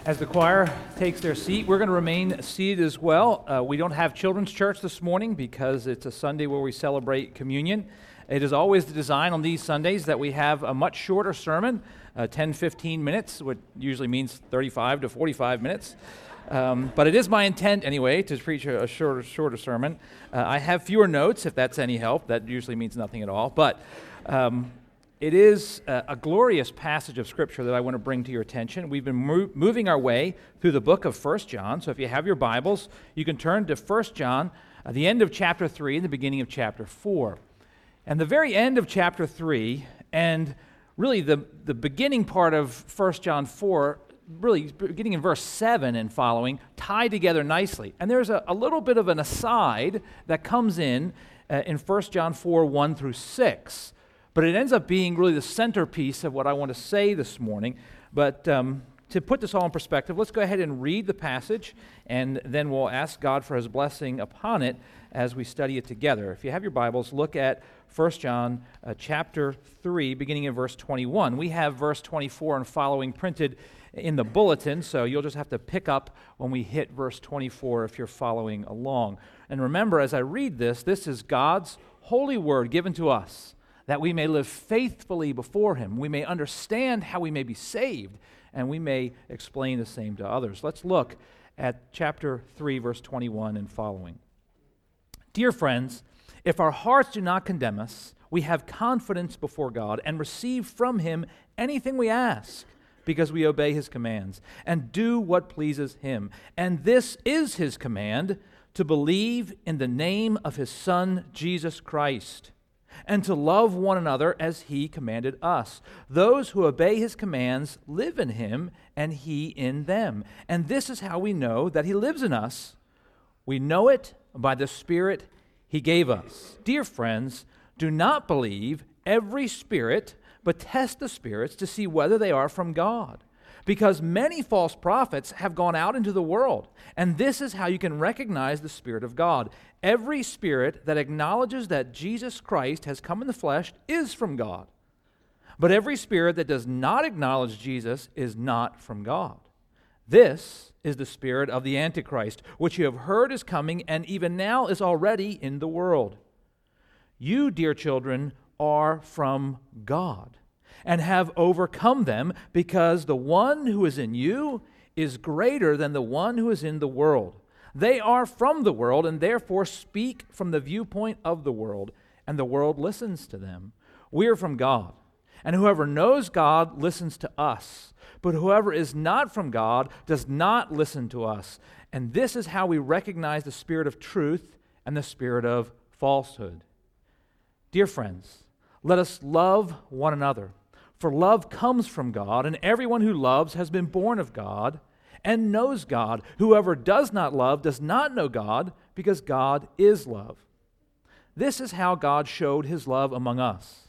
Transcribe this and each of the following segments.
As the choir takes their seat, we're going to remain seated as well. We don't have children's church this morning because it's a Sunday where we celebrate communion. It is always the design on these Sundays that we have a much shorter sermon, 10-15 minutes, which usually means 35 to 45 minutes. But it is my intent, anyway, to preach a shorter sermon. I have fewer notes, if that's any help. That usually means nothing at all. But it is a glorious passage of Scripture that I want to bring to your attention. We've been moving our way through the book of 1 John. So if you have your Bibles, you can turn to 1 John, at the end of chapter 3 and the beginning of chapter 4. And the very end of chapter 3, and really the beginning part of 1 John 4, really beginning in verse 7 and following, tie together nicely. And there's a little bit of an aside that comes in 1 John 4, 1 through 6. But it ends up being really the centerpiece of what I want to say this morning. But to put this all in perspective, let's go ahead and read the passage, and then we'll ask God for His blessing upon it as we study it together. If you have your Bibles, look at 1 John chapter 3, beginning in verse 21. We have verse 24 and following printed in the bulletin, so you'll just have to pick up when we hit verse 24 if you're following along. And remember, as I read this is God's holy word given to us, that we may live faithfully before Him, we may understand how we may be saved, and we may explain the same to others. Let's look at chapter 3, verse 21 and following. Dear friends, if our hearts do not condemn us, we have confidence before God and receive from Him anything we ask, because we obey His commands and do what pleases Him. And this is His command, to believe in the name of His Son, Jesus Christ, and to love one another as He commanded us. Those who obey His commands live in Him, and He in them. And this is how we know that He lives in us. We know it by the Spirit He gave us. Dear friends, do not believe every spirit, but test the spirits to see whether they are from God. Because many false prophets have gone out into the world, and this is how you can recognize the Spirit of God. Every spirit that acknowledges that Jesus Christ has come in the flesh is from God. But every spirit that does not acknowledge Jesus is not from God. This is the spirit of the Antichrist, which you have heard is coming, and even now is already in the world. You, dear children, are from God, and have overcome them, because the one who is in you is greater than the one who is in the world. They are from the world, and therefore speak from the viewpoint of the world, and the world listens to them. We are from God, and whoever knows God listens to us. But whoever is not from God does not listen to us. And this is how we recognize the spirit of truth and the spirit of falsehood. Dear friends, let us love one another. For love comes from God, and everyone who loves has been born of God and knows God. Whoever does not love does not know God, because God is love. This is how God showed His love among us.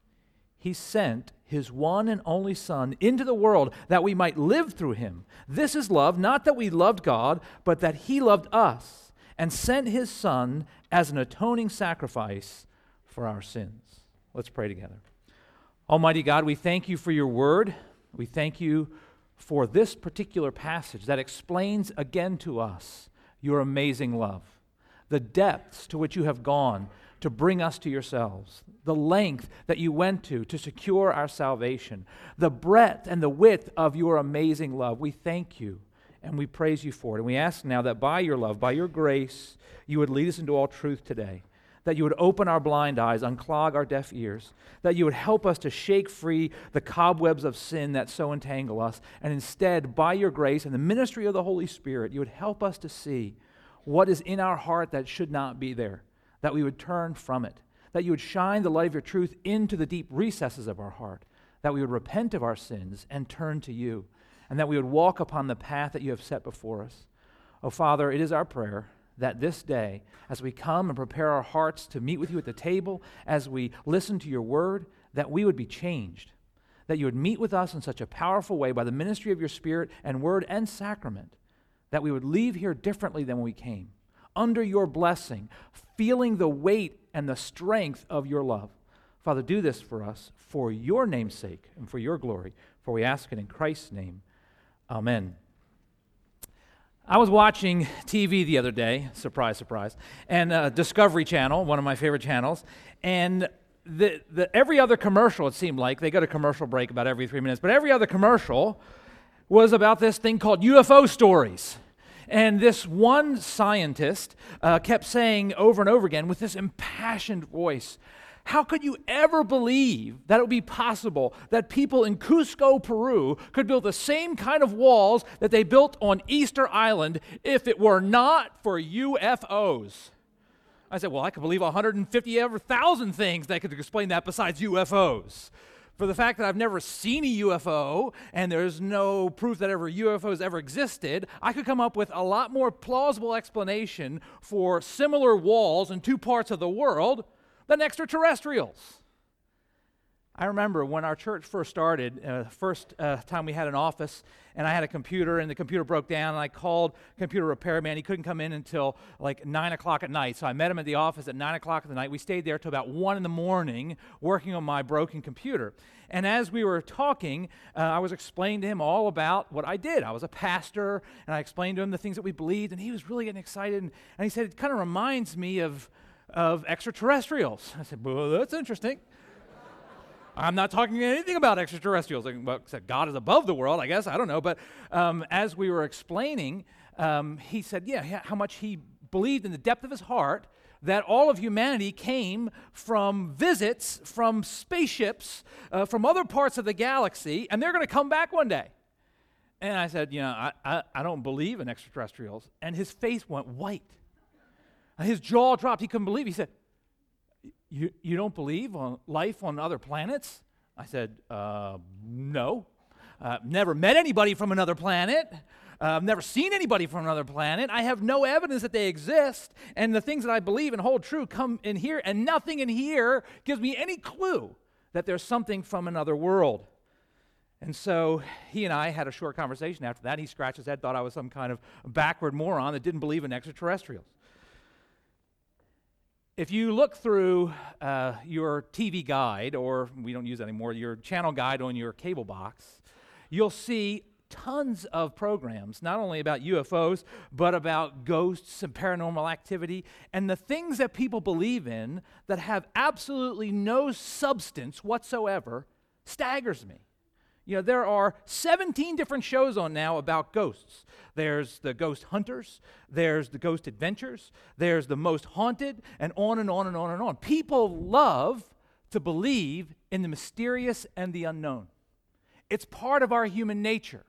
He sent His one and only Son into the world that we might live through Him. This is love, not that we loved God, but that He loved us and sent His Son as an atoning sacrifice for our sins. Let's pray together. Almighty God, we thank You for Your word. We thank You for this particular passage that explains again to us Your amazing love, the depths to which You have gone to bring us to Yourselves, the length that You went to secure our salvation, the breadth and the width of Your amazing love. We thank You and we praise You for it. And we ask now that by Your love, by Your grace, You would lead us into all truth today, that You would open our blind eyes, unclog our deaf ears, that You would help us to shake free the cobwebs of sin that so entangle us, and instead, by Your grace and the ministry of the Holy Spirit, You would help us to see what is in our heart that should not be there, that we would turn from it, that You would shine the light of Your truth into the deep recesses of our heart, that we would repent of our sins and turn to You, and that we would walk upon the path that You have set before us. Oh, Father, it is our prayer that this day, as we come and prepare our hearts to meet with You at the table, as we listen to Your word, that we would be changed, that You would meet with us in such a powerful way by the ministry of Your Spirit and word and sacrament, that we would leave here differently than when we came, under Your blessing, feeling the weight and the strength of Your love. Father, do this for us for Your name's sake and for Your glory, for we ask it in Christ's name. Amen. I was watching TV the other day, surprise, surprise, and Discovery Channel, one of my favorite channels, and every other commercial, it seemed like, they got a commercial break about every 3 minutes, but every other commercial was about this thing called UFO stories. And this one scientist kept saying over and over again with this impassioned voice, how could you ever believe that it would be possible that people in Cusco, Peru could build the same kind of walls that they built on Easter Island if it were not for UFOs? I said, well, I could believe 150,000 things that could explain that besides UFOs. For the fact that I've never seen a UFO and there's no proof that UFOs ever existed, I could come up with a lot more plausible explanation for similar walls in two parts of the world than extraterrestrials. I remember when our church first started, first time we had an office, and I had a computer, and the computer broke down, and I called computer repairman. He couldn't come in until like 9 o'clock at night, so I met him at the office at 9 o'clock at night. We stayed there till about 1 in the morning working on my broken computer. And as we were talking, I was explaining to him all about what I did. I was a pastor, and I explained to him the things that we believed, and he was really getting excited, and he said, it kind of reminds me of extraterrestrials. I said, well, that's interesting. I'm not talking anything about extraterrestrials. Well, except God is above the world, I guess. I don't know. But as we were explaining, he said, how much he believed in the depth of his heart that all of humanity came from visits from spaceships from other parts of the galaxy, and they're going to come back one day. And I said, I don't believe in extraterrestrials. And his face went white. His jaw dropped. He couldn't believe it. He said, You don't believe on life on other planets? I said, no. Never met anybody from another planet. I've never seen anybody from another planet. I have no evidence that they exist. And the things that I believe and hold true come in here, and nothing in here gives me any clue that there's something from another world. And so he and I had a short conversation after that. He scratched his head, thought I was some kind of backward moron that didn't believe in extraterrestrials. If you look through your TV guide, or we don't use it anymore, your channel guide on your cable box, you'll see tons of programs, not only about UFOs, but about ghosts and paranormal activity, and the things that people believe in that have absolutely no substance whatsoever staggers me. There are 17 different shows on now about ghosts. There's the Ghost Hunters, there's the Ghost Adventures, there's the Most Haunted, and on and on and on and on. People love to believe in the mysterious and the unknown. It's part of our human nature.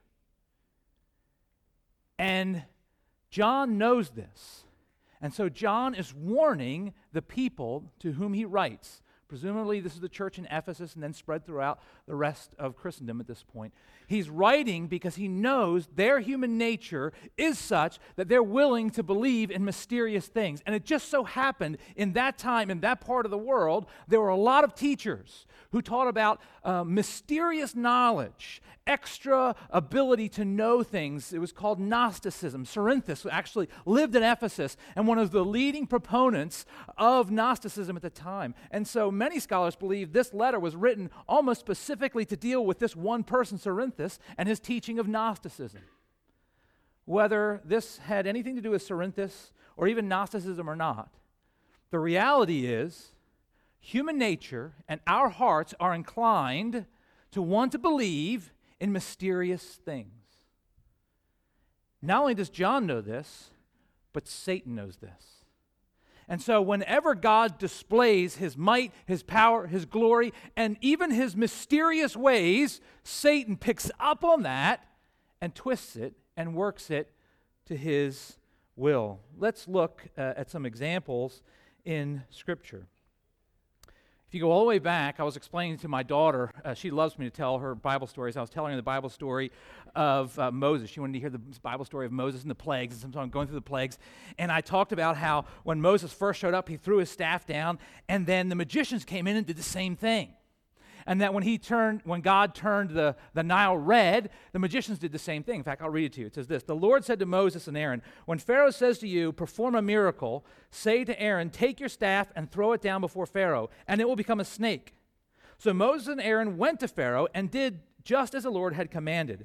And John knows this. And so John is warning the people to whom he writes. Presumably, this is the church in Ephesus and then spread throughout the rest of Christendom at this point. He's writing because he knows their human nature is such that they're willing to believe in mysterious things. And it just so happened in that time, in that part of the world, there were a lot of teachers who taught about mysterious knowledge, extra ability to know things. It was called Gnosticism. Cerinthus actually lived in Ephesus and one of the leading proponents of Gnosticism at the time. And so many scholars believe this letter was written almost specifically to deal with this one person, Cerinthus, and his teaching of Gnosticism. Whether this had anything to do with Cerinthus or even Gnosticism or not, the reality is human nature and our hearts are inclined to want to believe in mysterious things. Not only does John know this, but Satan knows this. And so whenever God displays his might, his power, his glory, and even his mysterious ways, Satan picks up on that and twists it and works it to his will. Let's look at some examples in Scripture. If you go all the way back, I was explaining to my daughter, she loves me to tell her Bible stories. I was telling her the Bible story of Moses. She wanted to hear the Bible story of Moses and the plagues, and sometimes I'm going through the plagues. And I talked about how when Moses first showed up, he threw his staff down, and then the magicians came in and did the same thing. And that when God turned the Nile red, the magicians did the same thing. In fact, I'll read it to you. It says this: "The Lord said to Moses and Aaron, when Pharaoh says to you, perform a miracle, say to Aaron, take your staff and throw it down before Pharaoh, and it will become a snake. So Moses and Aaron went to Pharaoh and did just as the Lord had commanded.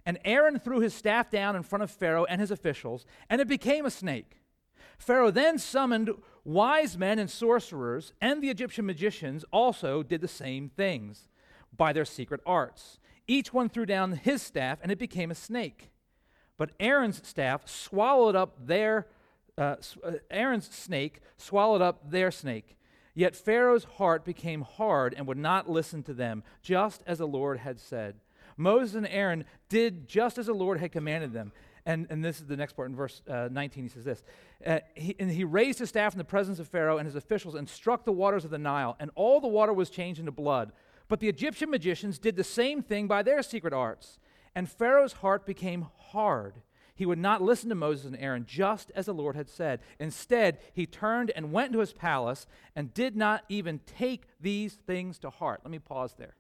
And Aaron threw his staff down in front of Pharaoh and his officials, and it became a snake. Pharaoh then summoned wise men and sorcerers, and the Egyptian magicians also did the same things by their secret arts. Each one threw down his staff, and it became a snake. But Aaron's staff swallowed up Aaron's snake swallowed up their snake. Yet Pharaoh's heart became hard and would not listen to them, just as the Lord had said. Moses and Aaron did just as the Lord had commanded them. And this is the next part in verse 19. He says this. He raised his staff in the presence of Pharaoh and his officials and struck the waters of the Nile, and all the water was changed into blood. But the Egyptian magicians did the same thing by their secret arts. And Pharaoh's heart became hard. He would not listen to Moses and Aaron, just as the Lord had said. Instead, he turned and went to his palace and did not even take these things to heart. Let me pause there.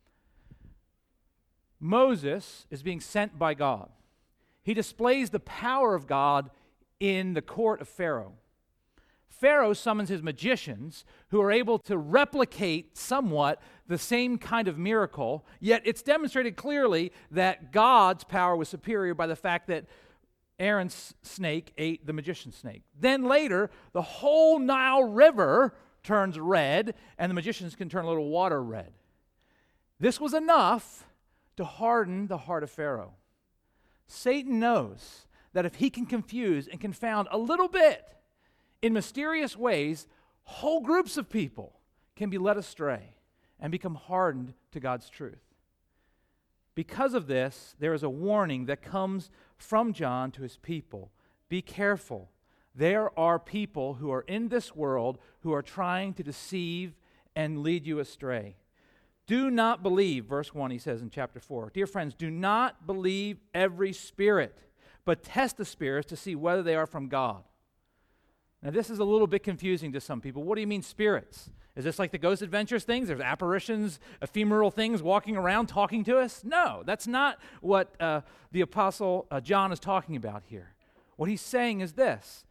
Moses is being sent by God. He displays the power of God in the court of Pharaoh. Pharaoh summons his magicians who are able to replicate somewhat the same kind of miracle, yet it's demonstrated clearly that God's power was superior by the fact that Aaron's snake ate the magician's snake. Then later, the whole Nile River turns red, and the magicians can turn a little water red. This was enough to harden the heart of Pharaoh. Satan knows that if he can confuse and confound a little bit in mysterious ways, whole groups of people can be led astray and become hardened to God's truth. Because of this, there is a warning that comes from John to his people. Be careful. There are people who are in this world who are trying to deceive and lead you astray. Do not believe, verse 1 he says in chapter 4. Dear friends, do not believe every spirit, but test the spirits to see whether they are from God. Now this is a little bit confusing to some people. What do you mean spirits? Is this like the Ghost Adventures things? There's apparitions, ephemeral things walking around talking to us? No, that's not what the Apostle John is talking about here. What he's saying is this.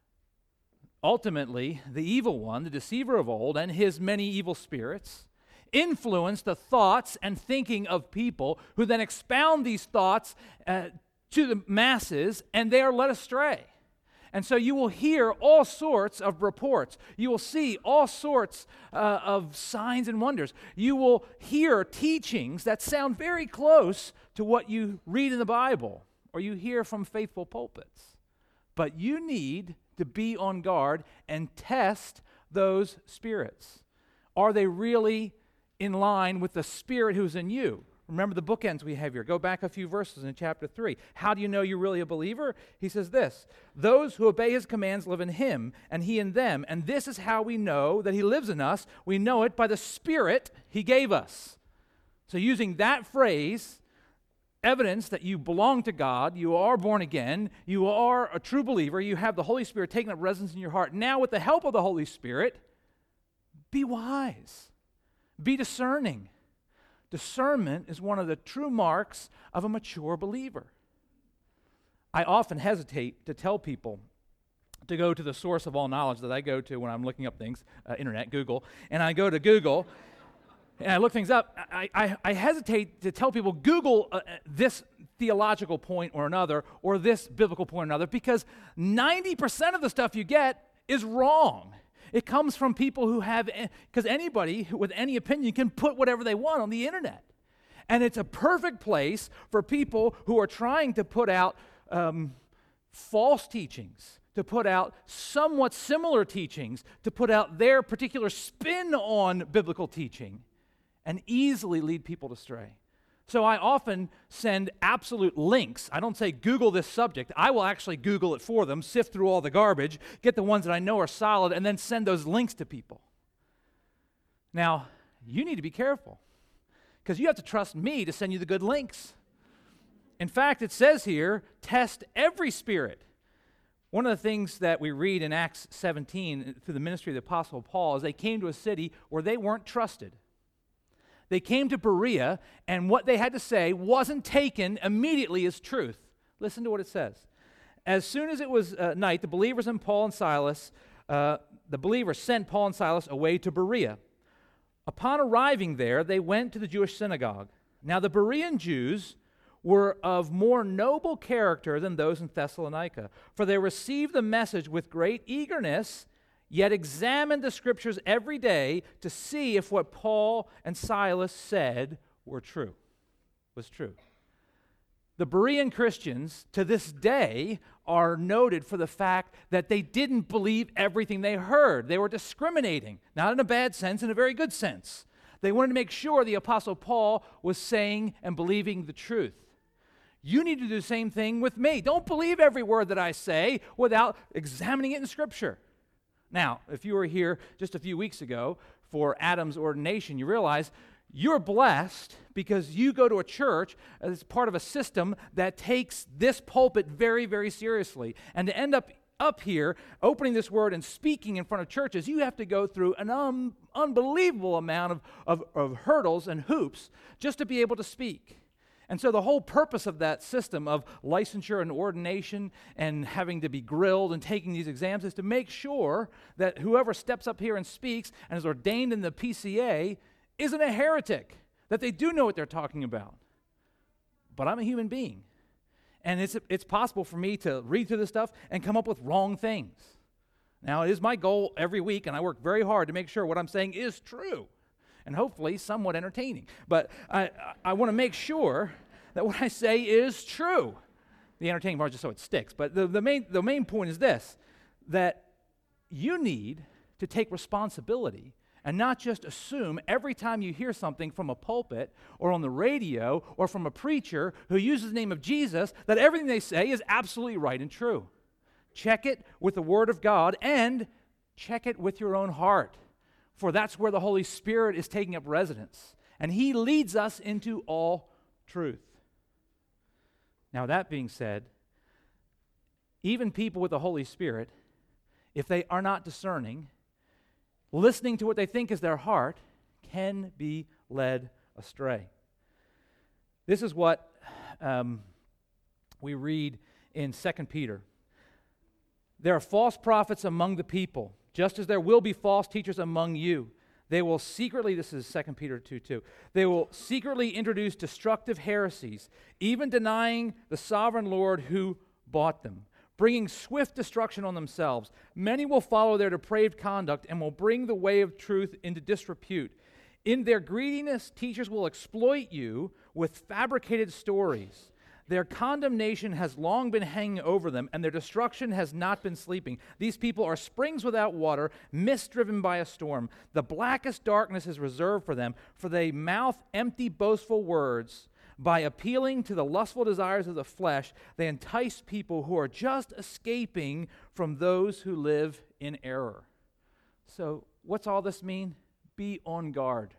Ultimately, the evil one, the deceiver of old, and his many evil spirits influence the thoughts and thinking of people who then expound these thoughts to the masses, and they are led astray. And so you will hear all sorts of reports. You will see all sorts of signs and wonders. You will hear teachings that sound very close to what you read in the Bible or you hear from faithful pulpits. But you need to be on guard and test those spirits. Are they really in line with the Spirit who's in you? Remember the bookends we have here. Go back a few verses in chapter 3. How do you know you're really a believer? He says this, those who obey his commands live in him, and he in them. And this is how we know that he lives in us. We know it by the Spirit he gave us. So using that phrase, evidence that you belong to God, you are born again, you are a true believer, you have the Holy Spirit taking up residence in your heart. Now with the help of the Holy Spirit, be wise. Be discerning. Discernment is one of the true marks of a mature believer. I often hesitate to tell people to go to the source of all knowledge that I go to when I'm looking up things, internet, Google, and I go to Google and I look things up. I hesitate to tell people Google this theological point or another or this biblical point or another because 90% of the stuff you get is wrong. It comes from people who have, because anybody with any opinion can put whatever they want on the internet. And it's a perfect place for people who are trying to put out false teachings, to put out somewhat similar teachings, to put out their particular spin on biblical teaching, and easily lead people astray. So I often send absolute links. I don't say Google this subject. I will actually Google it for them, sift through all the garbage, get the ones that I know are solid, and then send those links to people. Now, you need to be careful because you have to trust me to send you the good links. In fact, it says here, test every spirit. One of the things that we read in Acts 17 through the ministry of the Apostle Paul is they came to a city where they weren't trusted. They came to Berea, and what they had to say wasn't taken immediately as truth. Listen to what it says. As soon as it was night, the believers and Paul and Silas, the believers sent Paul and Silas away to Berea. Upon arriving there, they went to the Jewish synagogue. Now the Berean Jews were of more noble character than those in Thessalonica, for they received the message with great eagerness, yet examined the Scriptures every day to see if what Paul and Silas said was true. The Berean Christians, to this day, are noted for the fact that they didn't believe everything they heard. They were discriminating, not in a bad sense, in a very good sense. They wanted to make sure the Apostle Paul was saying and believing the truth. You need to do the same thing with me. Don't believe every word that I say without examining it in Scripture. Now, if you were here just a few weeks ago for Adam's ordination, you realize you're blessed because you go to a church as part of a system that takes this pulpit very, very seriously. And to end up here opening this word and speaking in front of churches, you have to go through an unbelievable amount of hurdles and hoops just to be able to speak. And so the whole purpose of that system of licensure and ordination and having to be grilled and taking these exams is to make sure that whoever steps up here and speaks and is ordained in the PCA isn't a heretic, that they do know what they're talking about. But I'm a human being, and it's possible for me to read through this stuff and come up with wrong things. Now, it is my goal every week, and I work very hard to make sure what I'm saying is true, and hopefully somewhat entertaining. But I want to make sure that what I say is true. The entertaining part is just so it sticks. But the main point is this, that you need to take responsibility and not just assume every time you hear something from a pulpit or on the radio or from a preacher who uses the name of Jesus that everything they say is absolutely right and true. Check it with the Word of God and check it with your own heart. For that's where the Holy Spirit is taking up residence. And He leads us into all truth. Now, that being said, even people with the Holy Spirit, if they are not discerning, listening to what they think is their heart, can be led astray. This is what we read in 2 Peter. There are false prophets among the people, just as there will be false teachers among you. They will secretly, this is 2 Peter 2:2, they will secretly introduce destructive heresies, even denying the sovereign Lord who bought them, bringing swift destruction on themselves. Many will follow their depraved conduct and will bring the way of truth into disrepute. In their greediness, teachers will exploit you with fabricated stories. Their condemnation has long been hanging over them, and their destruction has not been sleeping. These people are springs without water, mist driven by a storm. The blackest darkness is reserved for them, for they mouth empty, boastful words. By appealing to the lustful desires of the flesh, they entice people who are just escaping from those who live in error. So, what's all this mean? Be on guard.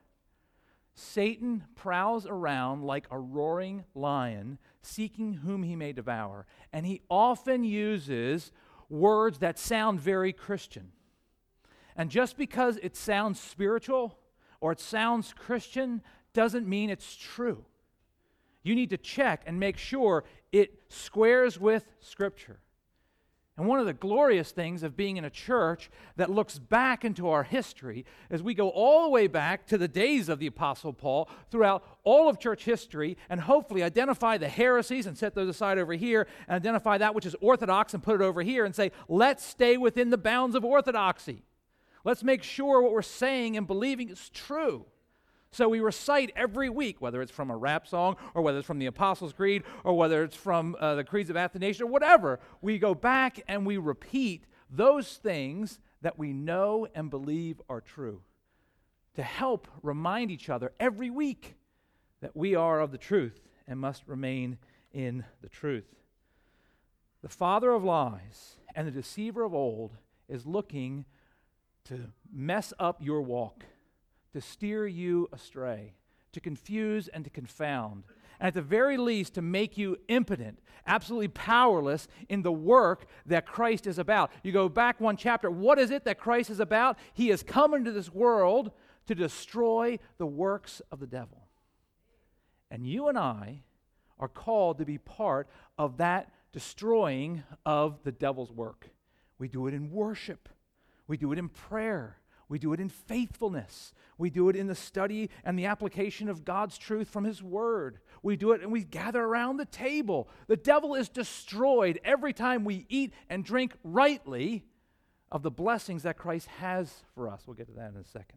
Satan prowls around like a roaring lion, seeking whom he may devour. And he often uses words that sound very Christian. And just because it sounds spiritual or it sounds Christian doesn't mean it's true. You need to check and make sure it squares with Scripture. And one of the glorious things of being in a church that looks back into our history is we go all the way back to the days of the Apostle Paul throughout all of church history and hopefully identify the heresies and set those aside over here and identify that which is orthodox and put it over here and say, let's stay within the bounds of orthodoxy. Let's make sure what we're saying and believing is true. So we recite every week, whether it's from a rap song or whether it's from the Apostles' Creed or whether it's from the Creeds of Athanasius or whatever, we go back and we repeat those things that we know and believe are true to help remind each other every week that we are of the truth and must remain in the truth. The father of lies and the deceiver of old is looking to mess up your walk, to steer you astray, to confuse and to confound, and at the very least to make you impotent, absolutely powerless in the work that Christ is about. You go back one chapter, what is it that Christ is about? He has come into this world to destroy the works of the devil. And you and I are called to be part of that destroying of the devil's work. We do it in worship. We do it in prayer. We do it in faithfulness. We do it in the study and the application of God's truth from His Word. we do it and we gather around the table. The devil is destroyed every time we eat and drink rightly of the blessings that Christ has for us. We'll get to that in a second.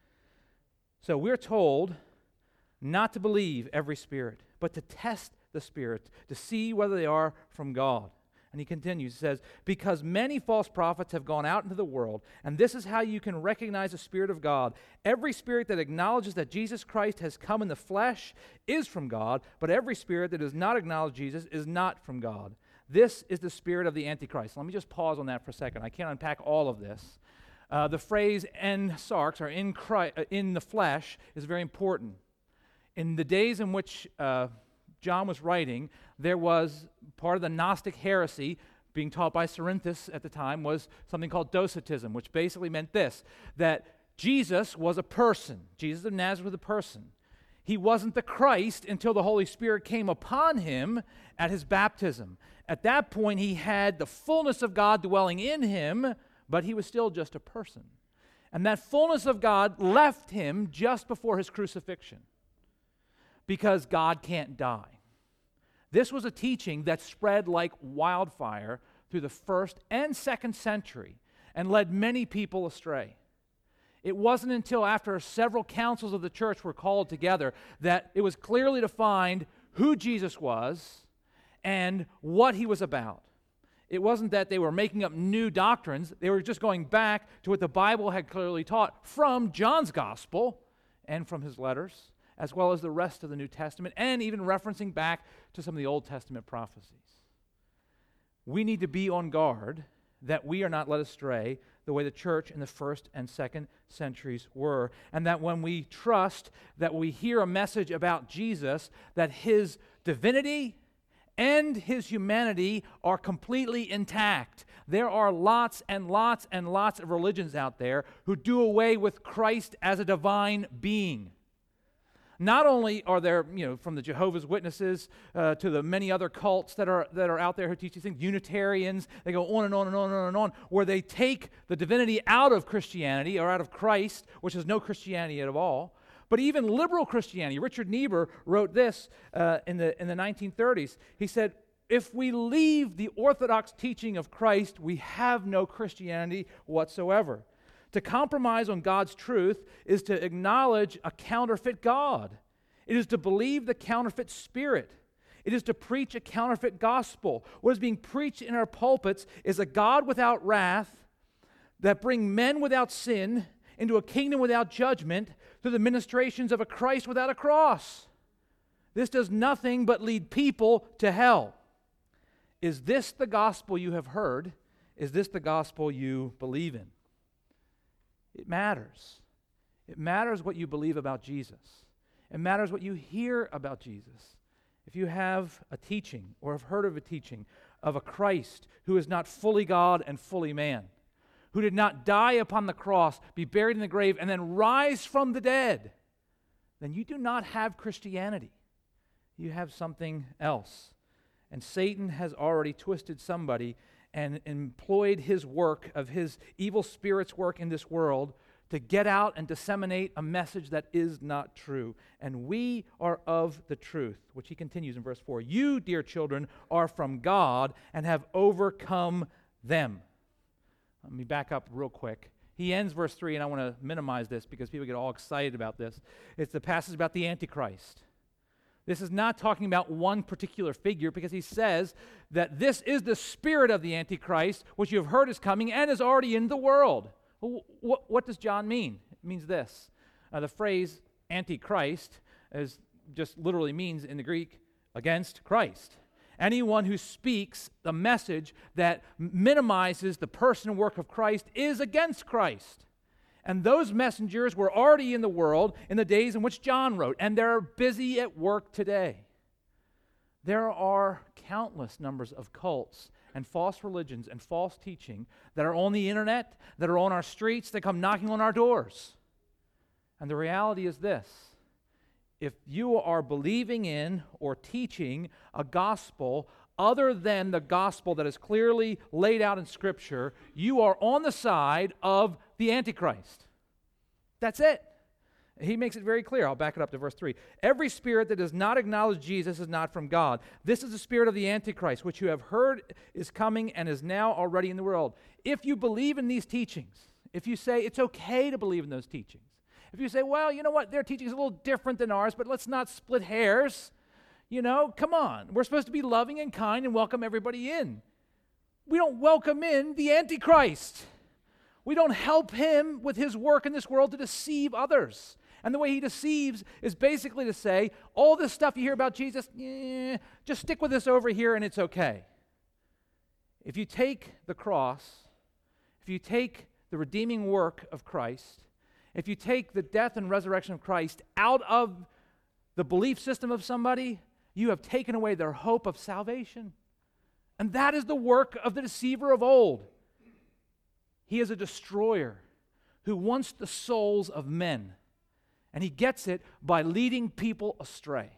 So we're told not to believe every spirit, but to test the spirits to see whether they are from God. And he continues, he says, because many false prophets have gone out into the world, and this is how you can recognize the Spirit of God. Every spirit that acknowledges that Jesus Christ has come in the flesh is from God, but every spirit that does not acknowledge Jesus is not from God. This is the spirit of the Antichrist. Let me just pause on that for a second. I can't unpack all of this. The phrase en sarx, or in the flesh, is very important. In the days in which John was writing, there was part of the Gnostic heresy being taught by Cerinthus at the time was something called Docetism, which basically meant this, that Jesus was a person. Jesus of Nazareth was a person. He wasn't the Christ until the Holy Spirit came upon him at his baptism. At that point, he had the fullness of God dwelling in him, but he was still just a person. And that fullness of God left him just before his crucifixion, because God can't die. This was a teaching that spread like wildfire through the 1st and 2nd century and led many people astray. It wasn't until after several councils of the church were called together that it was clearly defined who Jesus was and what he was about. It wasn't that they were making up new doctrines. They were just going back to what the Bible had clearly taught from John's gospel and from his letters, as well as the rest of the New Testament, and even referencing back to some of the Old Testament prophecies. We need to be on guard that we are not led astray the way the church in the 1st and 2nd centuries were, and that when we trust that we hear a message about Jesus, that his divinity and his humanity are completely intact. There are lots and lots and lots of religions out there who do away with Christ as a divine being. Not only are there, from the Jehovah's Witnesses to the many other cults that are out there who teach these things, Unitarians, they go on and on and on and on and on, where they take the divinity out of Christianity or out of Christ, which is no Christianity at all. But even liberal Christianity, Richard Niebuhr wrote this in the 1930s. He said, if we leave the orthodox teaching of Christ, we have no Christianity whatsoever. To compromise on God's truth is to acknowledge a counterfeit God. It is to believe the counterfeit spirit. It is to preach a counterfeit gospel. What is being preached in our pulpits is a God without wrath that bring men without sin into a kingdom without judgment through the ministrations of a Christ without a cross. This does nothing but lead people to hell. Is this the gospel you have heard? Is this the gospel you believe in? It matters. It matters what you believe about Jesus. It matters what you hear about Jesus. If you have a teaching or have heard of a teaching of a Christ who is not fully God and fully man, who did not die upon the cross, be buried in the grave, and then rise from the dead, then you do not have Christianity. You have something else. And Satan has already twisted somebody and employed his work of his evil spirit's work in this world to get out and disseminate a message that is not true. And we are of the truth, which he continues in verse 4. You, dear children, are from God and have overcome them. Let me back up real quick. He ends verse 3, and I want to minimize this because people get all excited about this. It's the passage about the Antichrist. This is not talking about one particular figure, because he says that this is the spirit of the Antichrist, which you have heard is coming and is already in the world. Well, what does John mean? It means this. The phrase Antichrist just literally means in the Greek, against Christ. Anyone who speaks the message that minimizes the person and work of Christ is against Christ. And those messengers were already in the world in the days in which John wrote, and they're busy at work today. There are countless numbers of cults and false religions and false teaching that are on the internet, that are on our streets, that come knocking on our doors. And the reality is this: if you are believing in or teaching a gospel other than the gospel that is clearly laid out in Scripture, you are on the side of the Antichrist. That's it. He makes it very clear. I'll back it up to verse 3. Every spirit that does not acknowledge Jesus is not from God. This is the spirit of the Antichrist, which you have heard is coming and is now already in the world. If you believe in these teachings, if you say it's okay to believe in those teachings, if you say, well, you know what, their teaching is a little different than ours, but let's not split hairs, come on. We're supposed to be loving and kind and welcome everybody in. We don't welcome in the Antichrist. We don't help him with his work in this world to deceive others. And the way he deceives is basically to say, all this stuff you hear about Jesus, just stick with this over here and it's okay. If you take the cross, if you take the redeeming work of Christ, if you take the death and resurrection of Christ out of the belief system of somebody, you have taken away their hope of salvation. And that is the work of the deceiver of old. He is a destroyer who wants the souls of men, and he gets it by leading people astray.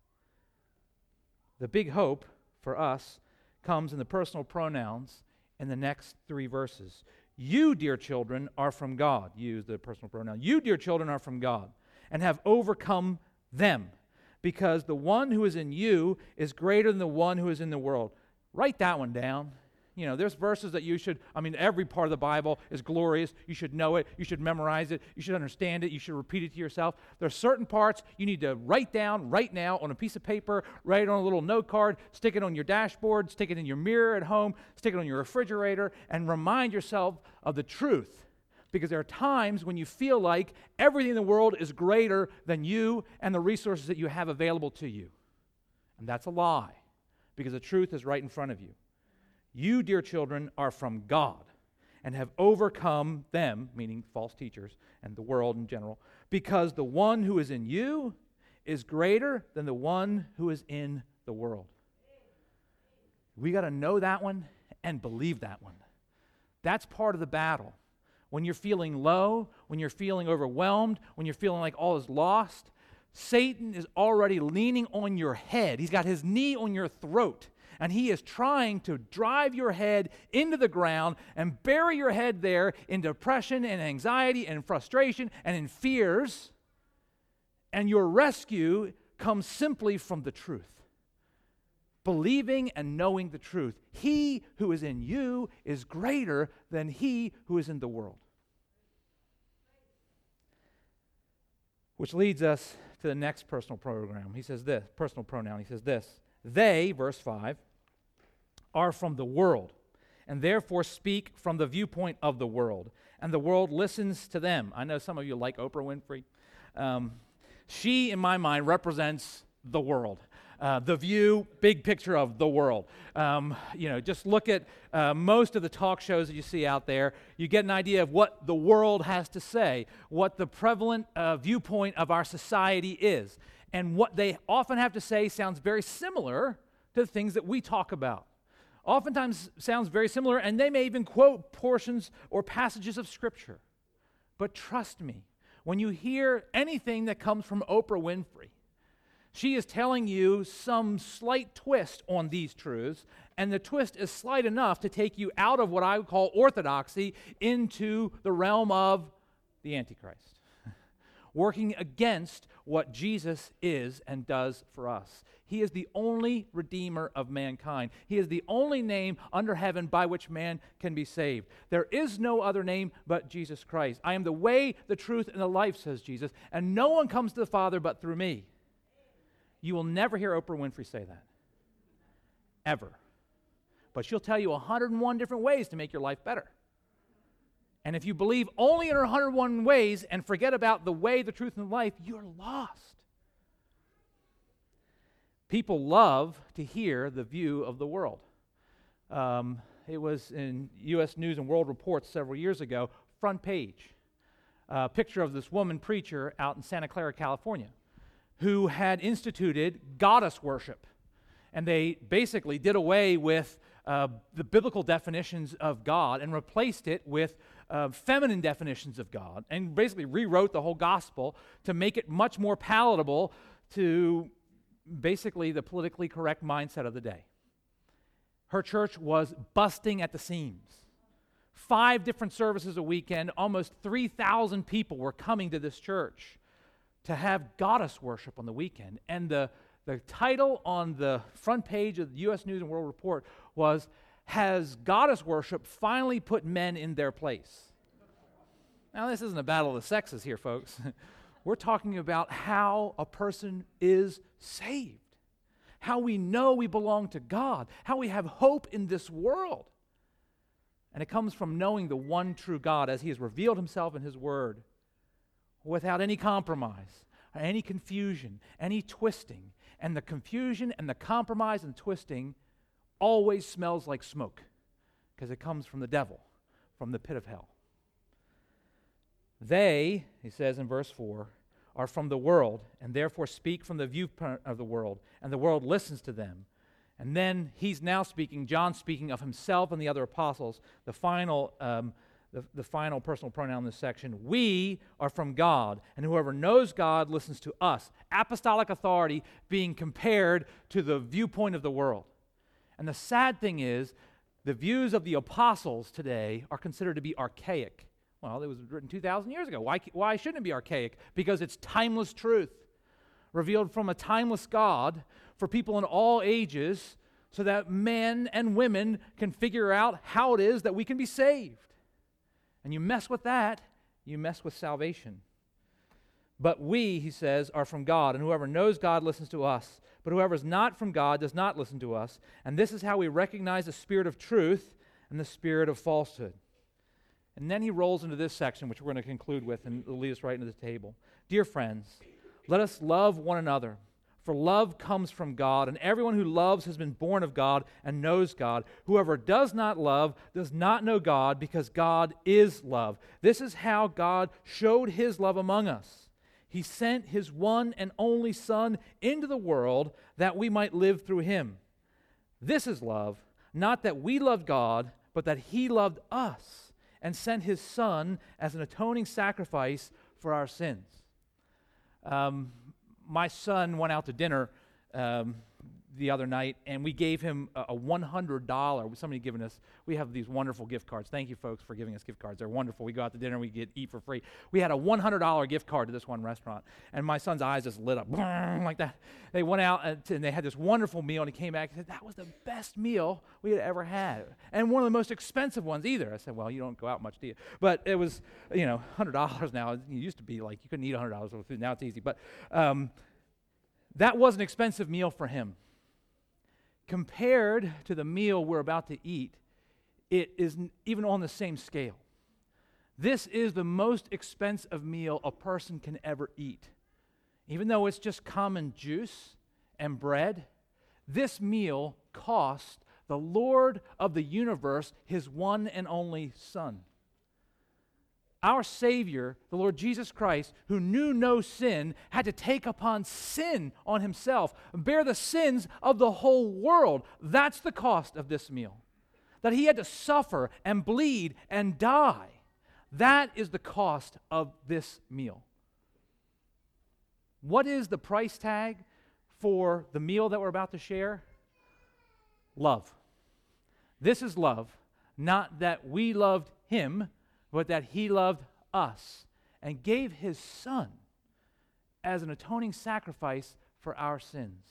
The big hope for us comes in the personal pronouns in the next 3 verses. You, dear children, are from God. Use the personal pronoun. You, dear children, are from God and have overcome them, because the one who is in you is greater than the one who is in the world. Write that one down. There's verses that every part of the Bible is glorious. You should know it. You should memorize it. You should understand it. You should repeat it to yourself. There are certain parts you need to write down right now on a piece of paper, write it on a little note card, stick it on your dashboard, stick it in your mirror at home, stick it on your refrigerator, and remind yourself of the truth. Because there are times when you feel like everything in the world is greater than you and the resources that you have available to you. And that's a lie, because the truth is right in front of you. You, dear children, are from God and have overcome them, meaning false teachers and the world in general, because the one who is in you is greater than the one who is in the world. We got to know that one and believe that one. That's part of the battle. When you're feeling low, when you're feeling overwhelmed, when you're feeling like all is lost, Satan is already leaning on your head. He's got his knee on your throat, and he is trying to drive your head into the ground and bury your head there in depression and anxiety and frustration and in fears. And your rescue comes simply from the truth. Believing and knowing the truth. He who is in you is greater than he who is in the world. Which leads us to the next personal pronoun. He says this, personal pronoun. He says this: they, verse 5, are from the world, and therefore speak from the viewpoint of the world, and the world listens to them. I know some of you like Oprah Winfrey. She, in my mind, represents the world. The View, big picture of the world. Just look at most of the talk shows that you see out there. You get an idea of what the world has to say, what the prevalent viewpoint of our society is. And what they often have to say sounds very similar to the things that we talk about. Oftentimes sounds very similar, and they may even quote portions or passages of Scripture. But trust me, when you hear anything that comes from Oprah Winfrey, she is telling you some slight twist on these truths, and the twist is slight enough to take you out of what I would call orthodoxy into the realm of the Antichrist, working against what Jesus is and does for us. He is the only Redeemer of mankind. He is the only name under heaven by which man can be saved. There is no other name but Jesus Christ. I am the way, the truth, and the life, says Jesus, and no one comes to the Father but through me. You will never hear Oprah Winfrey say that. Ever. But she'll tell you 101 different ways to make your life better. And if you believe only in her 101 ways and forget about the way, the truth, and the life, you're lost. People love to hear the view of the world. It was in U.S. News and World Report several years ago, front page, a picture of this woman preacher out in Santa Clara, California, who had instituted goddess worship. And they basically did away with the biblical definitions of God and replaced it with feminine definitions of God, and basically rewrote the whole gospel to make it much more palatable to basically the politically correct mindset of the day. Her church was busting at the seams. 5 different services a weekend, almost 3,000 people were coming to this church. to have goddess worship on the weekend. And the title on the front page of the U.S. News and World Report was, "Has goddess worship finally put men in their place?" Now, this isn't a battle of the sexes here, folks. We're talking about how a person is saved, how we know we belong to God, how we have hope in this world. And it comes from knowing the one true God as He has revealed Himself in His Word, without any compromise, any confusion, any twisting. And the confusion and the compromise and twisting always smells like smoke, because it comes from the devil, from the pit of hell. They, he says in verse 4, are from the world, and therefore speak from the viewpoint of the world, and the world listens to them. And then he's now speaking, John speaking of himself and the other apostles, the final personal pronoun in this section. We are from God, and whoever knows God listens to us. Apostolic authority being compared to the viewpoint of the world. And the sad thing is, the views of the apostles today are considered to be archaic. Well, it was written 2,000 years ago. Why shouldn't it be archaic? Because it's timeless truth, revealed from a timeless God for people in all ages, so that men and women can figure out how it is that we can be saved. And you mess with that, you mess with salvation. But we, he says, are from God, and whoever knows God listens to us. But whoever is not from God does not listen to us. And this is how we recognize the spirit of truth and the spirit of falsehood. And then he rolls into this section, which we're going to conclude with, and it'll lead us right into the table. Dear friends, let us love one another, for love comes from God, and everyone who loves has been born of God and knows God. Whoever does not love does not know God, because God is love. This is how God showed His love among us. He sent His one and only Son into the world that we might live through Him. This is love, not that we loved God, but that He loved us and sent His Son as an atoning sacrifice for our sins. My son went out to dinner the other night, and we gave him a $100. Somebody given us, we have these wonderful gift cards. Thank you, folks, for giving us gift cards. They're wonderful. We go out to dinner, we eat for free. We had a $100 gift card to this one restaurant, and my son's eyes just lit up like that. They went out, and they had this wonderful meal, and he came back and said, "That was the best meal we had ever had, and one of the most expensive ones either." I said, "Well, you don't go out much, do you?" But it was, $100 now. It used to be like you couldn't eat $100 worth of food. Now it's easy. But that was an expensive meal for him. Compared to the meal we're about to eat, it isn't even on the same scale. This is the most expensive meal a person can ever eat. Even though it's just common juice and bread, this meal cost the Lord of the universe His one and only Son. Our Savior, the Lord Jesus Christ, who knew no sin, had to take upon sin on Himself, bear the sins of the whole world. That's the cost of this meal. That He had to suffer and bleed and die. That is the cost of this meal. What is the price tag for the meal that we're about to share? Love. This is love, not that we loved Him, but that He loved us and gave His Son as an atoning sacrifice for our sins.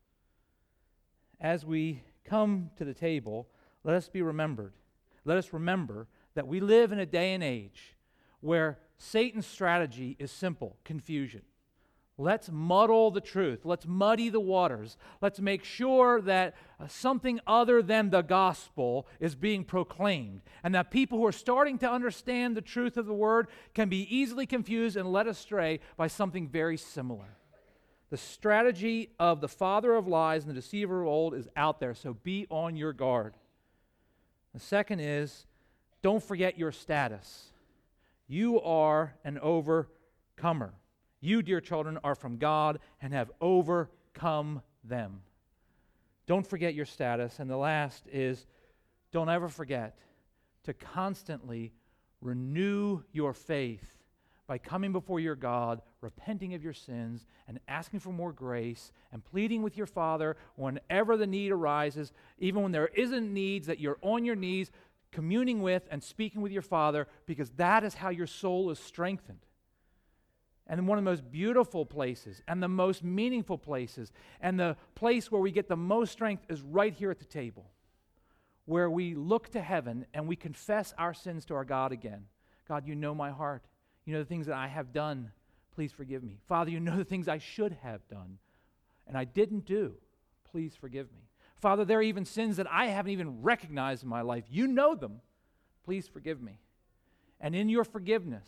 As we come to the table, let us remember that we live in a day and age where Satan's strategy is simple: confusion. Let's muddle the truth. Let's muddy the waters. Let's make sure that something other than the gospel is being proclaimed, and that people who are starting to understand the truth of the word can be easily confused and led astray by something very similar. The strategy of the father of lies and the deceiver of old is out there, so be on your guard. The second is, don't forget your status. You are an overcomer. You, dear children, are from God and have overcome them. Don't forget your status. And the last is, don't ever forget to constantly renew your faith by coming before your God, repenting of your sins, and asking for more grace, and pleading with your Father whenever the need arises, even when there isn't needs, that you're on your knees, communing with and speaking with your Father, because that is how your soul is strengthened. And one of the most beautiful places and the most meaningful places and the place where we get the most strength is right here at the table, where we look to heaven and we confess our sins to our God again. God, you know my heart. You know the things that I have done. Please forgive me. Father, you know the things I should have done and I didn't do. Please forgive me. Father, there are even sins that I haven't even recognized in my life. You know them. Please forgive me. And in your forgiveness,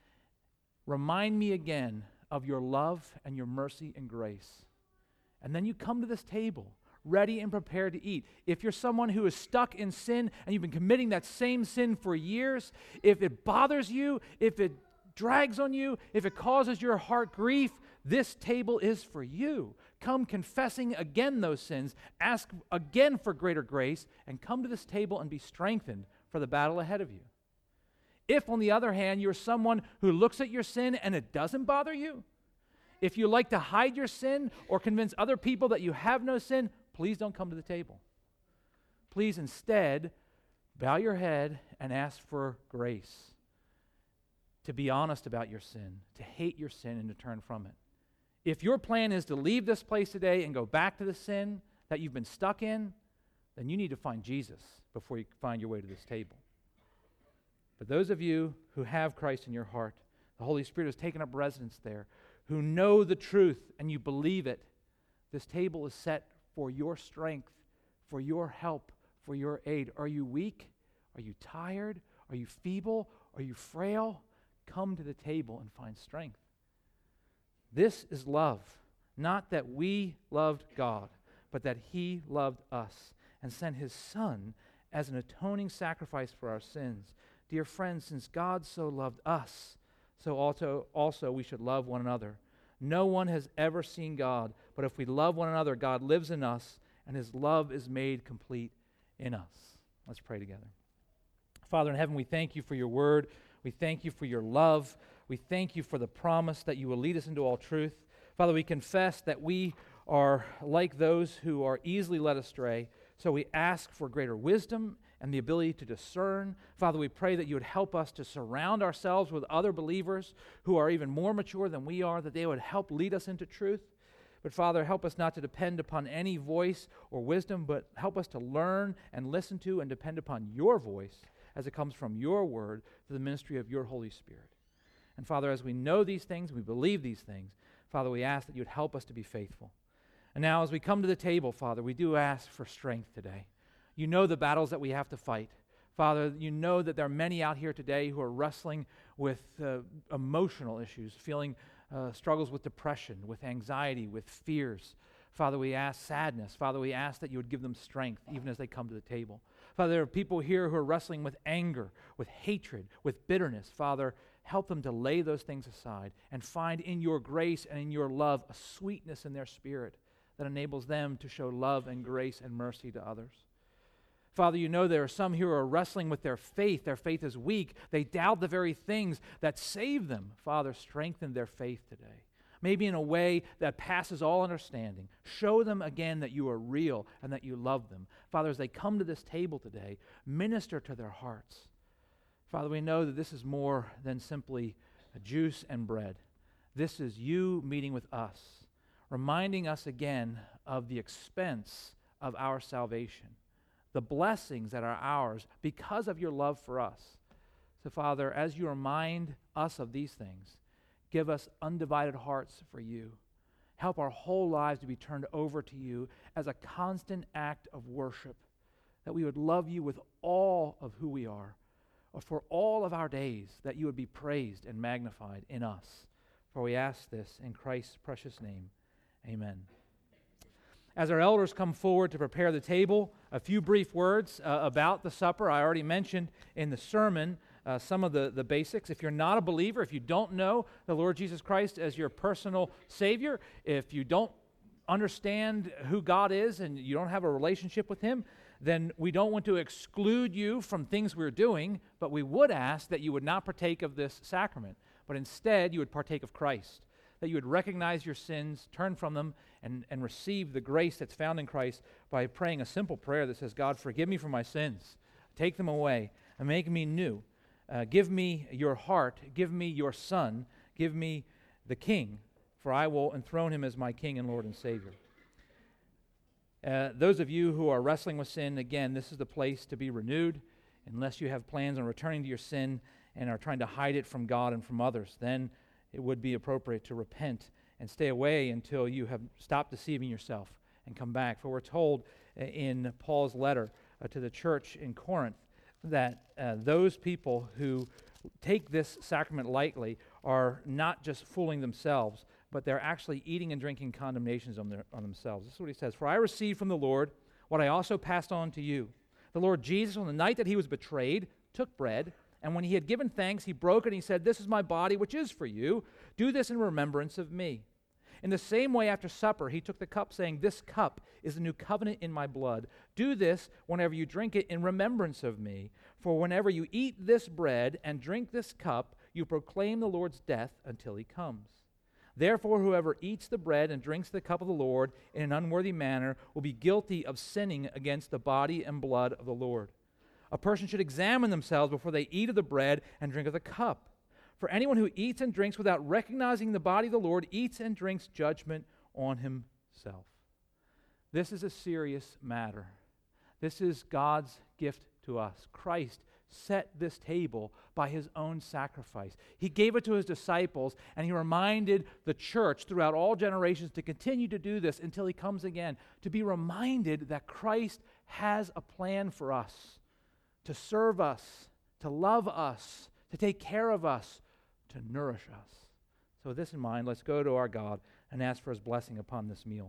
remind me again of your love and your mercy and grace. And then you come to this table, ready and prepared to eat. If you're someone who is stuck in sin and you've been committing that same sin for years, if it bothers you, if it drags on you, if it causes your heart grief, this table is for you. Come confessing again those sins, ask again for greater grace, and come to this table and be strengthened for the battle ahead of you. If, on the other hand, you're someone who looks at your sin and it doesn't bother you, if you like to hide your sin or convince other people that you have no sin, please don't come to the table. Please instead bow your head and ask for grace, to be honest about your sin, to hate your sin and to turn from it. If your plan is to leave this place today and go back to the sin that you've been stuck in, then you need to find Jesus before you find your way to this table. But those of you who have Christ in your heart, the Holy Spirit has taken up residence there, who know the truth and you believe it, this table is set for your strength, for your help, for your aid. Are you weak? Are you tired? Are you feeble? Are you frail? Come to the table and find strength. This is love, not that we loved God, but that He loved us and sent His Son as an atoning sacrifice for our sins. Dear friends, since God so loved us, so also we should love one another. No one has ever seen God, but if we love one another, God lives in us, and His love is made complete in us. Let's pray together. Father in heaven, we thank you for your word. We thank you for your love. We thank you for the promise that you will lead us into all truth. Father, we confess that we are like those who are easily led astray, so we ask for greater wisdom and the ability to discern. Father, we pray that you would help us to surround ourselves with other believers who are even more mature than we are, that they would help lead us into truth. But Father, help us not to depend upon any voice or wisdom, but help us to learn and listen to and depend upon your voice as it comes from your word through the ministry of your Holy Spirit. And Father, as we know these things, we believe these things, Father, we ask that you would help us to be faithful. And now as we come to the table, Father, we do ask for strength today. You know the battles that we have to fight. Father, you know that there are many out here today who are wrestling with emotional issues, feeling struggles with depression, with anxiety, with fears. Father, we ask sadness. Father, we ask that you would give them strength even as they come to the table. Father, there are people here who are wrestling with anger, with hatred, with bitterness. Father, help them to lay those things aside and find in your grace and in your love a sweetness in their spirit that enables them to show love and grace and mercy to others. Father, you know there are some here who are wrestling with their faith. Their faith is weak. They doubt the very things that save them. Father, strengthen their faith today, maybe in a way that passes all understanding. Show them again that you are real and that you love them. Father, as they come to this table today, minister to their hearts. Father, we know that this is more than simply juice and bread. This is you meeting with us, reminding us again of the expense of our salvation, the blessings that are ours because of your love for us. So, Father, as you remind us of these things, give us undivided hearts for you. Help our whole lives to be turned over to you as a constant act of worship, that we would love you with all of who we are, or for all of our days, that you would be praised and magnified in us. For we ask this in Christ's precious name. Amen. As our elders come forward to prepare the table, a few brief words about the supper. I already mentioned in the sermon some of the basics. If you're not a believer, if you don't know the Lord Jesus Christ as your personal Savior, if you don't understand who God is and you don't have a relationship with Him, then we don't want to exclude you from things we're doing, but we would ask that you would not partake of this sacrament, but instead you would partake of Christ, that you would recognize your sins, turn from them, and receive the grace that's found in Christ by praying a simple prayer that says, God, forgive me for my sins, take them away, and make me new. Give me your heart, give me your Son, give me the King, for I will enthrone him as my King and Lord and Savior. Those of you who are wrestling with sin, again, this is the place to be renewed. Unless you have plans on returning to your sin and are trying to hide it from God and from others, then it would be appropriate to repent and stay away until you have stopped deceiving yourself and come back. For we're told in Paul's letter to the church in Corinth that those people who take this sacrament lightly are not just fooling themselves, but they're actually eating and drinking condemnations on themselves. This is what he says. For I received from the Lord what I also passed on to you. The Lord Jesus, on the night that he was betrayed, took bread, and when he had given thanks, he broke it, and he said, "This is my body, which is for you. Do this in remembrance of me." In the same way, after supper, he took the cup, saying, "This cup is the new covenant in my blood. Do this whenever you drink it in remembrance of me. For whenever you eat this bread and drink this cup, you proclaim the Lord's death until he comes. Therefore, whoever eats the bread and drinks the cup of the Lord in an unworthy manner will be guilty of sinning against the body and blood of the Lord. A person should examine themselves before they eat of the bread and drink of the cup. For anyone who eats and drinks without recognizing the body of the Lord eats and drinks judgment on himself." This is a serious matter. This is God's gift to us. Christ set this table by his own sacrifice. He gave it to his disciples, and he reminded the church throughout all generations to continue to do this until he comes again, to be reminded that Christ has a plan for us, to serve us, to love us, to take care of us, to nourish us. So with this in mind, let's go to our God and ask for his blessing upon this meal.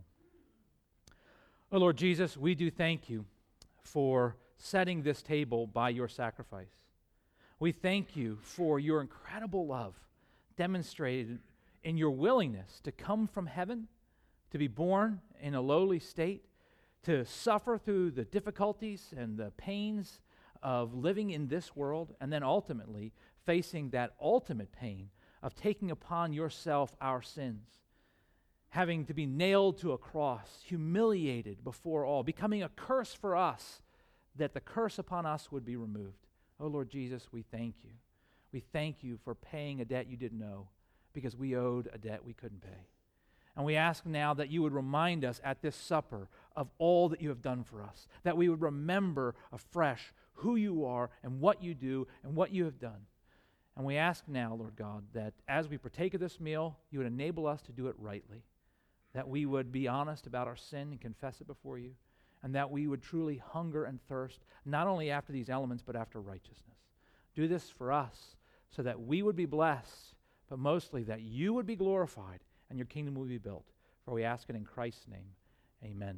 Oh Lord Jesus, we do thank you for setting this table by your sacrifice. We thank you for your incredible love demonstrated in your willingness to come from heaven, to be born in a lowly state, to suffer through the difficulties and the pains of living in this world, and then ultimately facing that ultimate pain of taking upon yourself our sins, having to be nailed to a cross, humiliated before all, becoming a curse for us, that the curse upon us would be removed. Oh Lord Jesus, we thank you. We thank you for paying a debt you didn't owe, because we owed a debt we couldn't pay. And we ask now that you would remind us at this supper of all that you have done for us, that we would remember afresh who you are and what you do and what you have done. And we ask now, Lord God, that as we partake of this meal, you would enable us to do it rightly, that we would be honest about our sin and confess it before you, and that we would truly hunger and thirst, not only after these elements, but after righteousness. Do this for us so that we would be blessed, but mostly that you would be glorified and your kingdom will be built. For we ask it in Christ's name. Amen.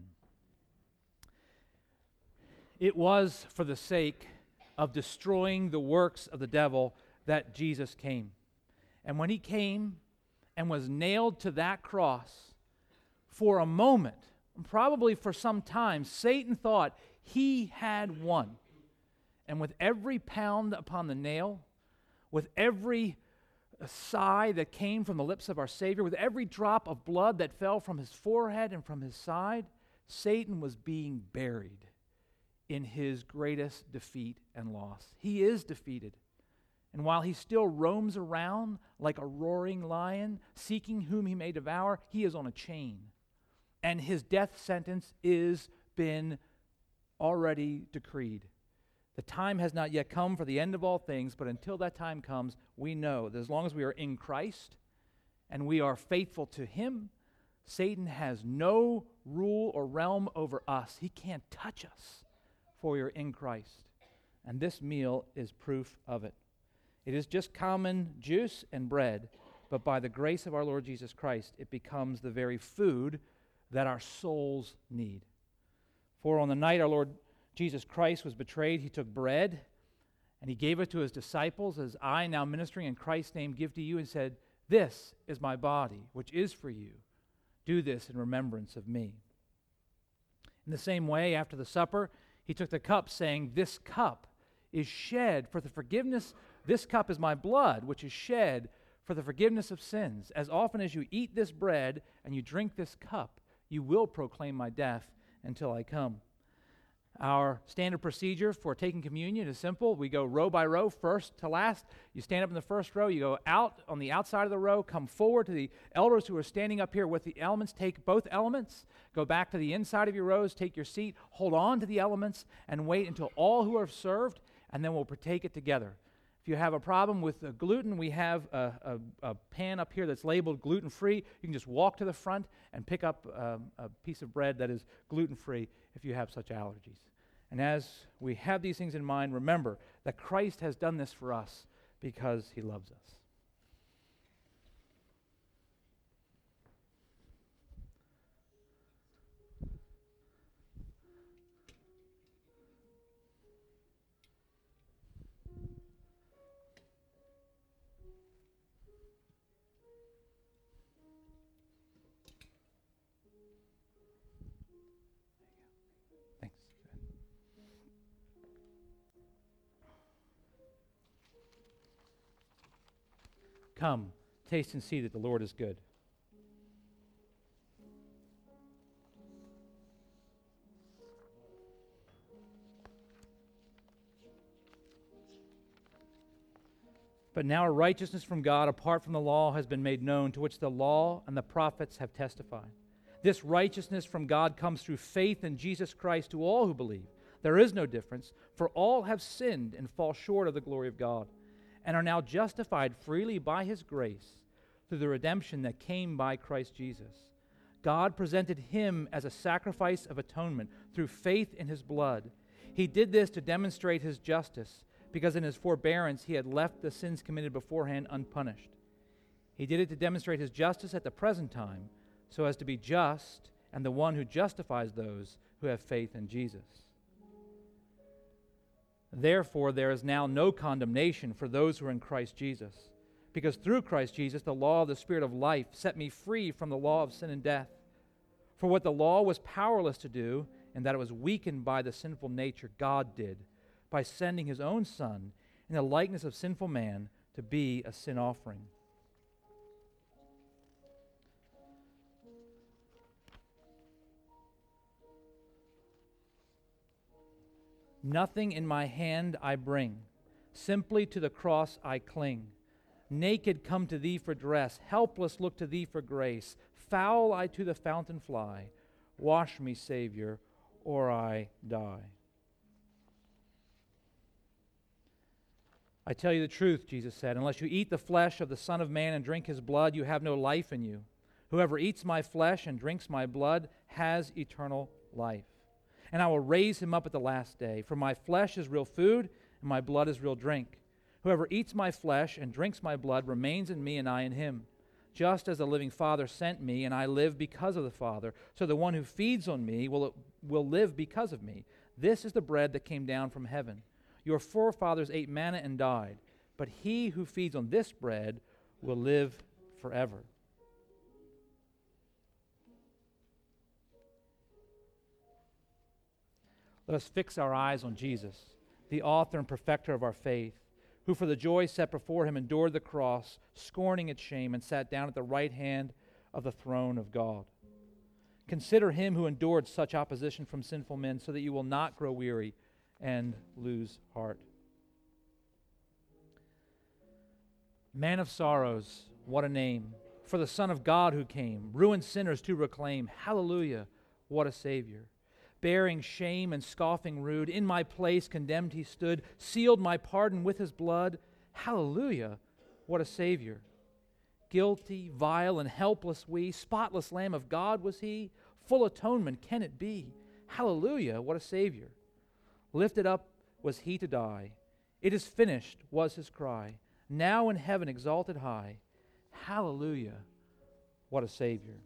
It was for the sake of destroying the works of the devil that Jesus came. And when he came and was nailed to that cross, for a moment, probably for some time, Satan thought he had won. And with every pound upon the nail, with every sigh that came from the lips of our Savior, with every drop of blood that fell from his forehead and from his side, Satan was being buried in his greatest defeat and loss. He is defeated. And while he still roams around like a roaring lion, seeking whom he may devour, he is on a chain. And his death sentence is been already decreed. The time has not yet come for the end of all things, but until that time comes, we know that as long as we are in Christ and we are faithful to him, Satan has no rule or realm over us. He can't touch us, for we are in Christ. And this meal is proof of it. It is just common juice and bread, but by the grace of our Lord Jesus Christ, it becomes the very food that our souls need. For on the night our Lord Jesus Christ was betrayed, he took bread and he gave it to his disciples, as I, now ministering in Christ's name, give to you, and said, "This is my body, which is for you. Do this in remembrance of me." In the same way, after the supper, he took the cup, saying, "This cup is shed for the forgiveness. This cup is my blood, which is shed for the forgiveness of sins. As often as you eat this bread and you drink this cup, you will proclaim my death until I come." Our standard procedure for taking communion is simple. We go row by row, first to last. You stand up in the first row, you go out on the outside of the row, come forward to the elders who are standing up here with the elements, take both elements, go back to the inside of your rows, take your seat, hold on to the elements, and wait until all who are served, and then we'll partake it together. If you have a problem with gluten, we have a pan up here that's labeled gluten-free. You can just walk to the front and pick up a piece of bread that is gluten-free if you have such allergies. And as we have these things in mind, remember that Christ has done this for us because he loves us. Thanks. Come, taste and see that the Lord is good. But now a righteousness from God apart from the law has been made known, to which the law and the prophets have testified. This righteousness from God comes through faith in Jesus Christ to all who believe. There is no difference, for all have sinned and fall short of the glory of God, and are now justified freely by his grace through the redemption that came by Christ Jesus. God presented him as a sacrifice of atonement through faith in his blood. He did this to demonstrate his justice, because in his forbearance he had left the sins committed beforehand unpunished. He did it to demonstrate his justice at the present time, so as to be just and the one who justifies those who have faith in Jesus. Therefore, there is now no condemnation for those who are in Christ Jesus, because through Christ Jesus, the law of the Spirit of life set me free from the law of sin and death. For what the law was powerless to do, and that it was weakened by the sinful nature, God did, by sending his own Son in the likeness of sinful man to be a sin offering. Nothing in my hand I bring, simply to the cross I cling. Naked come to thee for dress, helpless look to thee for grace. Foul I to the fountain fly, wash me, Savior, or I die. I tell you the truth, Jesus said, unless you eat the flesh of the Son of Man and drink his blood, you have no life in you. Whoever eats my flesh and drinks my blood has eternal life. And I will raise him up at the last day. For my flesh is real food, and my blood is real drink. Whoever eats my flesh and drinks my blood remains in me, and I in him. Just as the living Father sent me, and I live because of the Father, so the one who feeds on me will live because of me. This is the bread that came down from heaven. Your forefathers ate manna and died, but he who feeds on this bread will live forever. Let us fix our eyes on Jesus, the author and perfecter of our faith, who for the joy set before him endured the cross, scorning its shame, and sat down at the right hand of the throne of God. Consider him who endured such opposition from sinful men, so that you will not grow weary and lose heart. Man of sorrows, what a name, for the Son of God who came, ruined sinners to reclaim. Hallelujah, what a Savior. Bearing shame and scoffing rude, in my place condemned he stood, sealed my pardon with his blood. Hallelujah, what a Savior. Guilty, vile, and helpless we, spotless Lamb of God was he, full atonement can it be. Hallelujah, what a Savior. Lifted up was he to die. It is finished was his cry. Now in heaven exalted high. Hallelujah, what a Savior.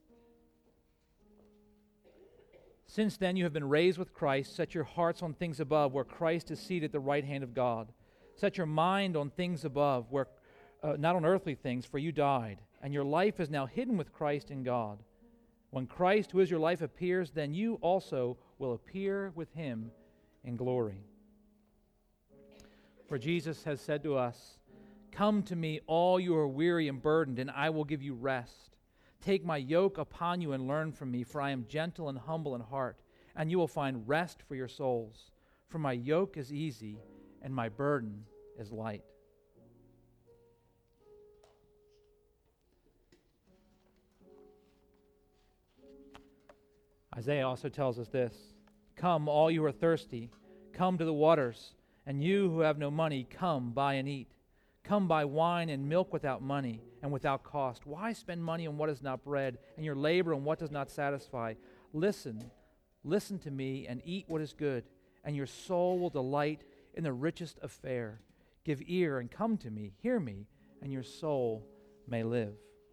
Since then you have been raised with Christ, set your hearts on things above, where Christ is seated at the right hand of God. Set your mind on things above, where not on earthly things, for you died, and your life is now hidden with Christ in God. When Christ, who is your life, appears, then you also will appear with him in glory. For Jesus has said to us, "Come to me, all you are weary and burdened, and I will give you rest. Take my yoke upon you and learn from me, for I am gentle and humble in heart, and you will find rest for your souls. For my yoke is easy, and my burden is light. Isaiah also tells us this: Come, all you who are thirsty, come to the waters, and you who have no money, come, buy and eat. Come buy wine and milk without money and without cost. Why spend money on what is not bread, and your labor on what does not satisfy? Listen to me and eat what is good, and your soul will delight in the richest of fare. Give ear and come to me, hear me, and your soul may live.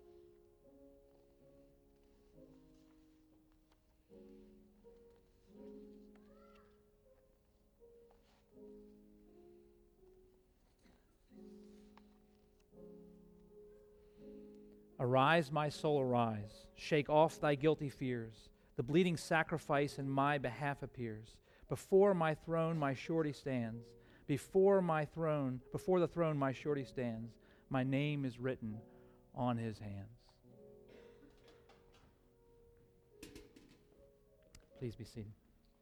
Arise, my soul, arise. Shake off thy guilty fears. The bleeding sacrifice in my behalf appears. Before my throne my surety stands. Before the throne my surety stands. My name is written on his hands. Please be seated.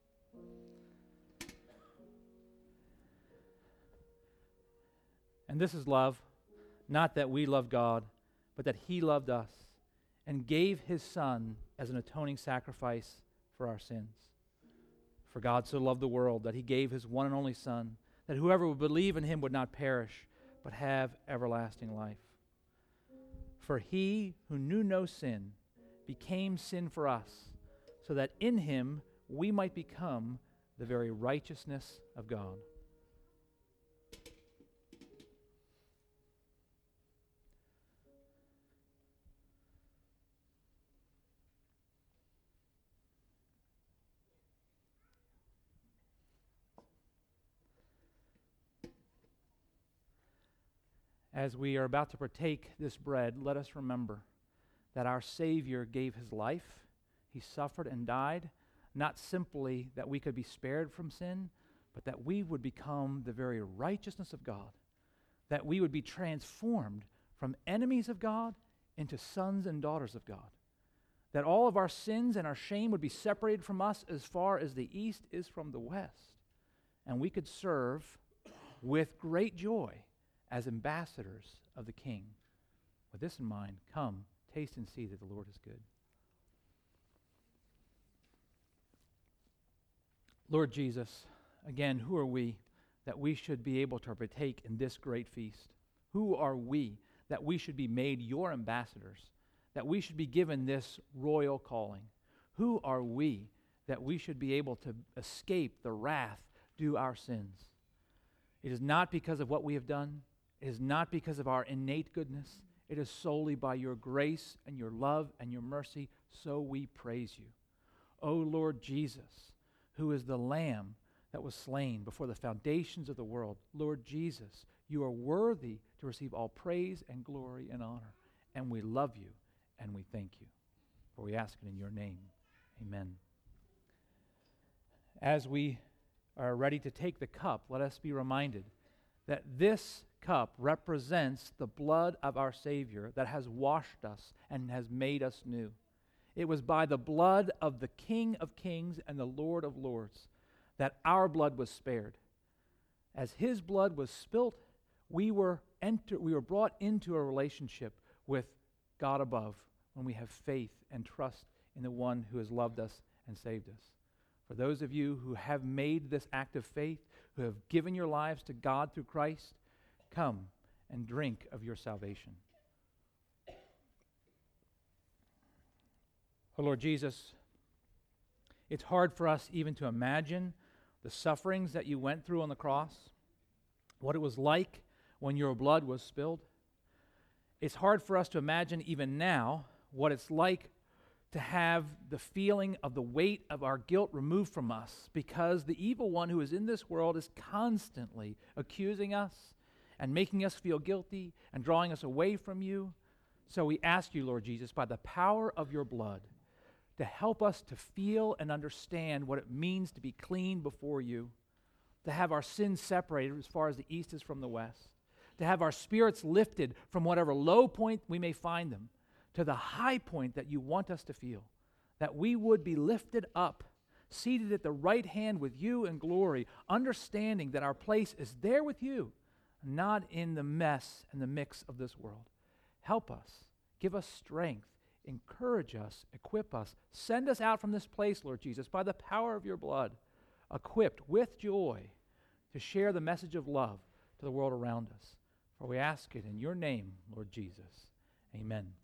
And this is love, not that we love God, but that he loved us and gave his Son as an atoning sacrifice for our sins. For God so loved the world that he gave his one and only Son, that whoever would believe in him would not perish, but have everlasting life. For he who knew no sin became sin for us, so that in him we might become the very righteousness of God. As we are about to partake this bread, let us remember that our Savior gave his life. He suffered and died, not simply that we could be spared from sin, but that we would become the very righteousness of God, that we would be transformed from enemies of God into sons and daughters of God, that all of our sins and our shame would be separated from us as far as the east is from the west, and we could serve with great joy as ambassadors of the King. With this in mind, come, taste and see that the Lord is good. Lord Jesus, again, who are we that we should be able to partake in this great feast? Who are we that we should be made your ambassadors, that we should be given this royal calling? Who are we that we should be able to escape the wrath due our sins? It is not because of what we have done. It is not because of our innate goodness. It is solely by your grace and your love and your mercy. So we praise you. O Lord Jesus, who is the Lamb that was slain before the foundations of the world. Lord Jesus, you are worthy to receive all praise and glory and honor. And we love you and we thank you. For we ask it in your name. Amen. As we are ready to take the cup, let us be reminded that this cup represents the blood of our Savior that has washed us and has made us new. It was by the blood of the King of Kings and the Lord of Lords that our blood was spared. As his blood was spilt, we were brought into a relationship with God above when we have faith and trust in the one who has loved us and saved us. For those of you who have made this act of faith, who have given your lives to God through Christ, come and drink of your salvation. Oh Lord Jesus, it's hard for us even to imagine the sufferings that you went through on the cross, what it was like when your blood was spilled. It's hard for us to imagine even now what it's like to have the feeling of the weight of our guilt removed from us, because the evil one who is in this world is constantly accusing us and making us feel guilty and drawing us away from you. So we ask you, Lord Jesus, by the power of your blood, to help us to feel and understand what it means to be clean before you, to have our sins separated as far as the east is from the west, to have our spirits lifted from whatever low point we may find them to the high point that you want us to feel, that we would be lifted up seated at the right hand with you in glory, understanding that our place is there with you, not in the mess and the mix of this world. Help us, give us strength, encourage us, equip us, send us out from this place, Lord Jesus, by the power of your blood, equipped with joy to share the message of love to the world around us. For we ask it in your name, Lord Jesus. Amen.